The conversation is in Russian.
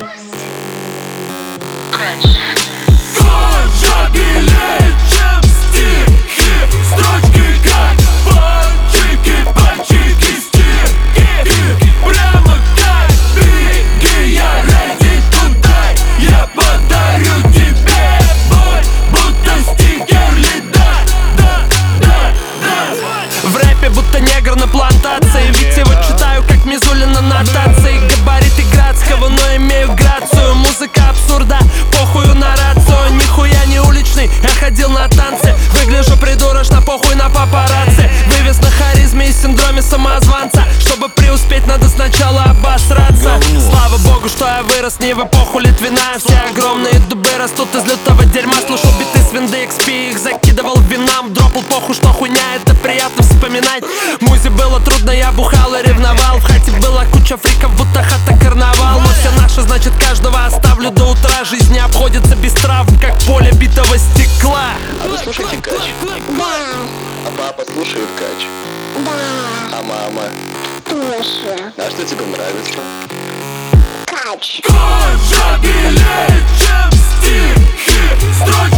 Кожа белее, чем стихи, строчки как пальчики, пальчики, стихи, прямо как беги, я ready to die. Я подарю тебе боль, будто стикер льда. В рэпе будто негр на плантации, ведь его читаю как Мизулина нотации. Габариты Градского, но имею грацию. Музыка абсурда, похую на рацию. Нихуя не уличный, я ходил на танцы. Выгляжу придурочно, похуй на папарацци. Вывез на харизме и синдроме самозванца. Чтобы преуспеть, надо сначала обосраться. Слава богу, что я вырос не в эпоху Литвина. Все огромные дубы растут из лютого дерьма. Слушал биты с Винды XP, их закидывал винам. Дропал похуй, что хуйня, это приятно вспоминать. Музе было трудно, я бухал и ревновал. В хате была куча фриков, будто хата карнавал. Но все наше, значит каждого оставлю до утра. Жизнь не обходится без травм, как поле битого стекла. А вы слушаете Кач? Да, А папа слушает Кач? да, А мама? слушаю. А что тебе нравится? Кач. Кожа белее, чем стихи, строчки